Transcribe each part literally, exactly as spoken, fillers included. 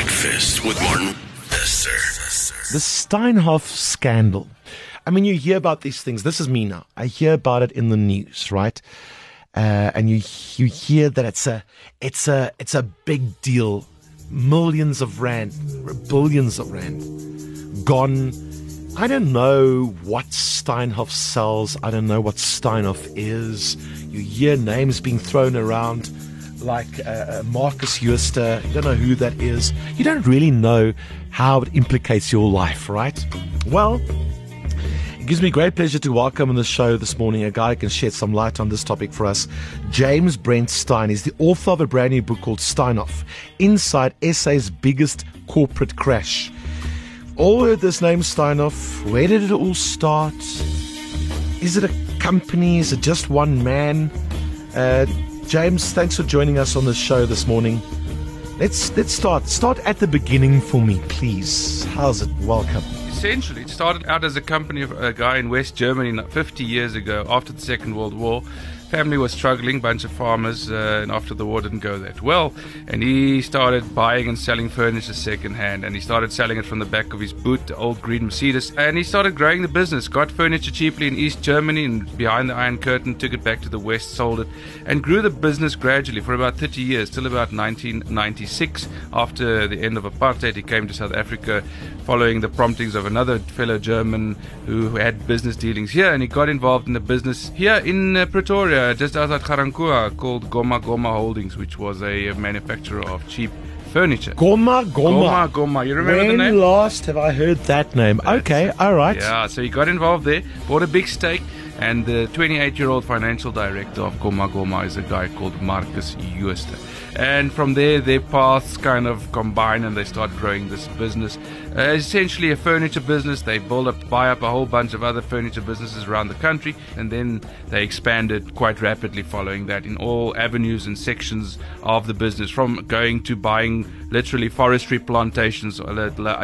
Breakfast with Martin Bester. The Steinhoff scandal. I mean, you hear about these things. This is me now. I hear about it in the news, right? Uh, and you you hear that it's a it's a it's a big deal. Millions of rand, billions of rand gone. I don't know what Steinhoff sells. I don't know what Steinhoff is. You hear names being thrown around like uh, Marcus Jooste. You don't know who that is. You don't really know how it implicates your life, right? Well, it gives me great pleasure to welcome on the show this morning a guy who can shed some light on this topic for us. James Brent Stein is the author of a brand new book called Steinhoff, Inside S A's Biggest Corporate Crash. All heard this name Steinhoff. Where did it all start? Is it a company? Is it just one man? Uh, James, thanks for joining us on the show this morning. Let's let's start. Start at the beginning for me, please. How's it? Welcome. Essentially, it started out as a company of a guy in West Germany fifty years ago after the Second World War. Family was struggling, bunch of farmers, uh, and after the war didn't go that well. And he started buying and selling furniture secondhand, and he started selling it from the back of his boot, the old green Mercedes. And he started growing the business, got furniture cheaply in East Germany and behind the Iron Curtain, took it back to the West, sold it, and grew the business gradually for about thirty years, till about nineteen ninety-six. After the end of apartheid, he came to South Africa following the promptings of another fellow German who had business dealings here, and he got involved in the business here in uh, Pretoria, just outside Ga-Rankuwa, called Goma Goma Holdings, which was a manufacturer of cheap furniture. Goma Goma. Goma Goma. You remember when the name? last have I heard that name? That's okay, it. all right. Yeah, so he got involved there, bought a big stake, and the twenty-eight-year-old financial director of Goma Goma is a guy called Marcus Jooste. And from there, their paths kind of combine and they start growing this business. Uh, essentially a furniture business. They build up, buy up a whole bunch of other furniture businesses around the country, and then they expanded quite rapidly following that in all avenues and sections of the business, from going to buying literally forestry plantations to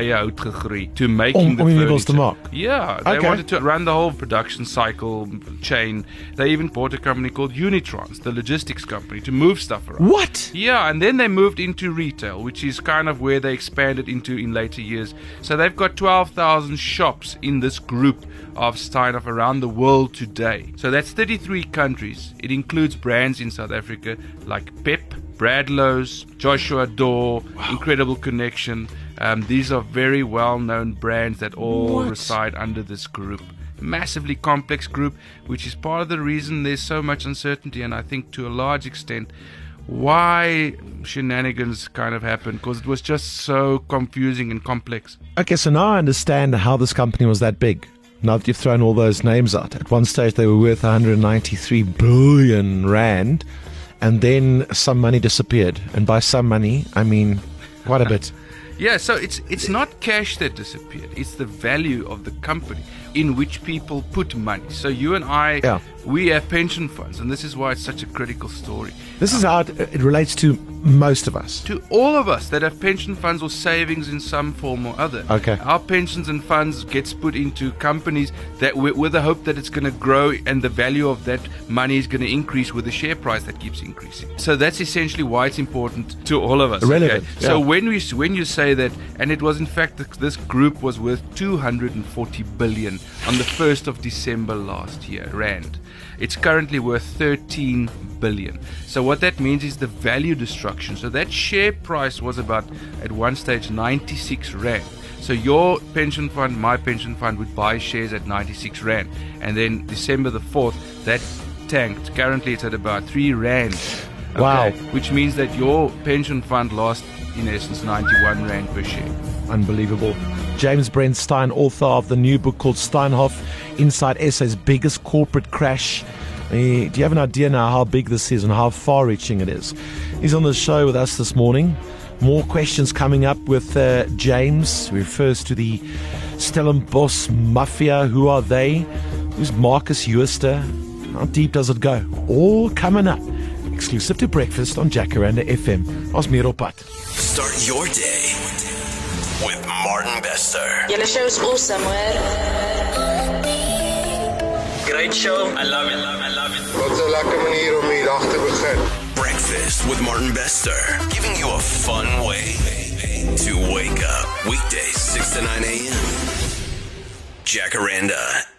making Om, the om furniture. te maak. Yeah, they Okay. wanted to run the whole production cycle chain. They even bought a company called Unitrans, the logistics company, to move stuff around. What? Yeah, and then they moved into retail, which is kind of where they expanded into in later years. So they've got twelve thousand shops in this group of Steinhoff around the world today. So that's thirty-three countries. It includes brands in South Africa like Pep, Bradlow's, Joshua Door, wow. Incredible Connection. Um, these are very well-known brands that all What? reside under this group. Massively complex group, which is part of the reason there's so much uncertainty, and I think to a large extent why shenanigans kind of happened, because it was just so confusing and complex. Okay, so now I understand how this company was that big. Now that you've thrown all those names out. At one stage they were worth one hundred ninety-three billion rand, and then some money disappeared. And by some money, I mean quite a bit. Yeah, so it's it's not cash that disappeared. It's the value of the company in which people put money. So you and I, Yeah. we have pension funds, and this is why it's such a critical story. This is how it, it relates to most of us. To all of us that have pension funds or savings in some form or other. Okay. Our pensions and funds gets put into companies that with, with the hope that it's going to grow and the value of that money is going to increase with the share price that keeps increasing. So that's essentially why it's important to all of us. Relevant, Okay? So yeah. when we when you say that, and it was in fact this group was worth two hundred forty billion on the first of December last year, rand. It's currently worth thirteen billion. So what that means is the value destruction. So that share price was about, at one stage, ninety-six rand. So your pension fund, my pension fund, would buy shares at ninety-six rand. And then December the fourth, that tanked. Currently it's at about three rand. Okay? Wow. Which means that your pension fund lost, in essence, ninety-one rand per share. Unbelievable. James Brent Stein, author of the new book called Steinhoff, Inside S A's Biggest Corporate Crash. Uh, do you have an idea now how big this is and how far-reaching it is? He's on the show with us this morning. More questions coming up with uh, James. He refers to the Stellenbosch Mafia. Who are they? Who's Marcus Jooste? How deep does it go? All coming up. Exclusive to Breakfast on Jacaranda F M. Ons meer op pad. Start your day with Martin Bester. Julle show is awesome, hoor. Great show. I love it. I love it. Wat 'n lekker manier om die dag te begin. Breakfast with Martin Bester, giving you a fun way to Wake up. Weekdays, six to nine a.m. Jacaranda.